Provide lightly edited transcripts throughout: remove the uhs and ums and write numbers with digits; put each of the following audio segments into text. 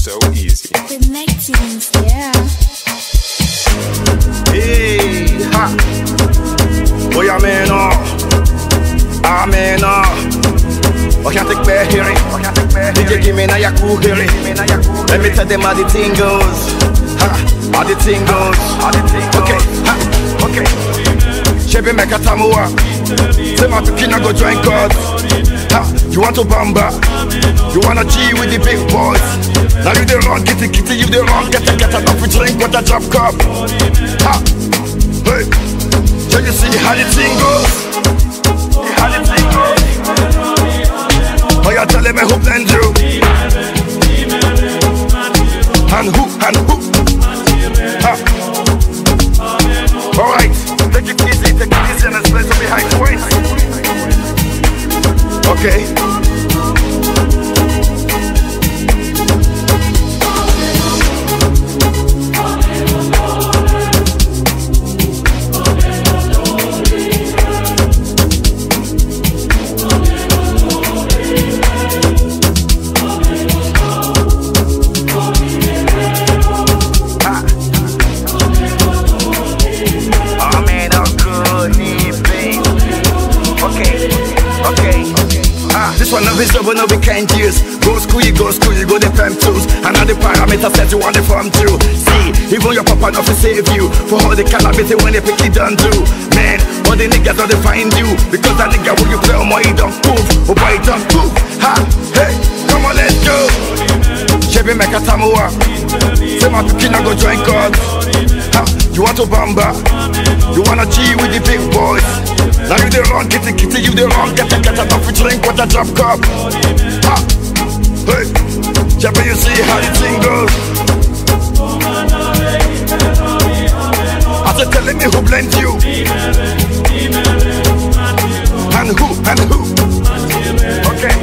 so easy. Connecting, yeah. Hey, ha. Boy, I'm in I can't take back hearing. DJ give me now your cool hearing. Let me tell them how the thing goes. Ha, how the thing goes. Okay, ha, okay. Chebe meka tamua. Say my pikina go join God. Ha, you want to bamba? You wanna G with the big boys? Now you the wrong, kitty, you the wrong, get enough to drink with a drop cup. Ha, hey, so you see how the thing goes? How the thing goes? Oh, you're telling me who blend you? And who? Ha. Alright, take it easy and let's play some behind the waist. Okay. This one of his but no we can't use. Go school, you go the fam tools. And all the parameters that you want the farm to. See, even your papa not to save you. For all the calamity when they pick it done do. Man, all the niggas don't find you. Because that nigga when you play on my he don't move. Oh boy, he don't move. Ha, hey, come on, let's go. Chebe meka tamua. Say my pikina go join God. Ha, you want to bamba? You wanna G with the big boys? Now you the wrong, kitty, you the wrong, get enough to drink with a drop cup. Ha, hey, Chebe, you see how the thing goes? I said telling me who blend you? And who? Okay.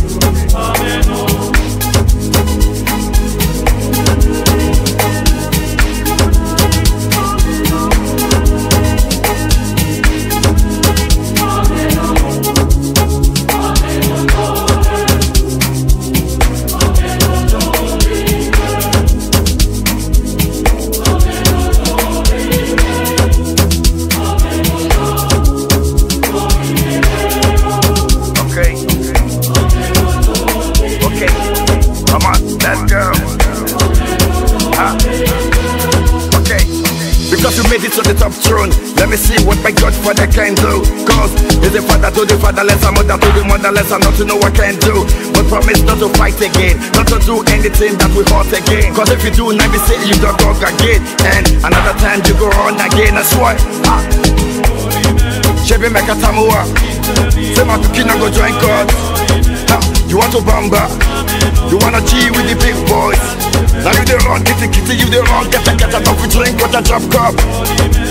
Because you made it to the top throne. Let me see what my Godfather can do. Cause he's a father to the fatherless, a mother to the motherless, and not to know what I can do. But promise not to fight again, not to do anything that we hurt again. Cause if you do, now be say you don't go again. And another time you go on again, that's why. Chebe meka tamua. Say my pikina go join God. Ha, you want to bamba? You wanna G with the big boys? Now you the wrong, kitty, you the wrong, get enough to drink with a drop cup.